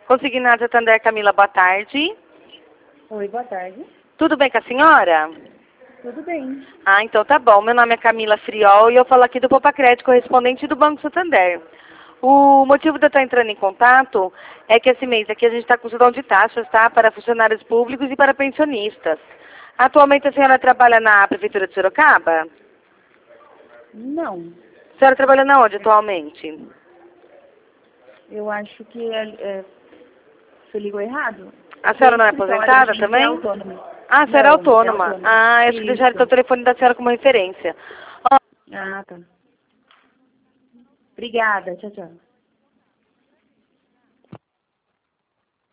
Consignado Santander, Camila, boa tarde. Oi, boa tarde. Tudo bem com a senhora? Tudo bem. Ah, então tá bom. Meu nome é Camila Friol e eu falo aqui do Popacred, correspondente do Banco Santander. O motivo de eu estar entrando em contato é que esse mês aqui a gente está com sudão de taxas, tá? Para funcionários públicos e para pensionistas. Atualmente a senhora trabalha na Prefeitura de Sorocaba? Não, A senhora trabalha na onde atualmente? eu acho que você ligou errado. A senhora não é Escritório, aposentada gente, também? é autônomo. Ah, a senhora é Não, é autônoma. autônomo. Ah, acho que deixaram então o Isso. telefone da senhora como referência. Ah, tá. Obrigada, tchau, tchau.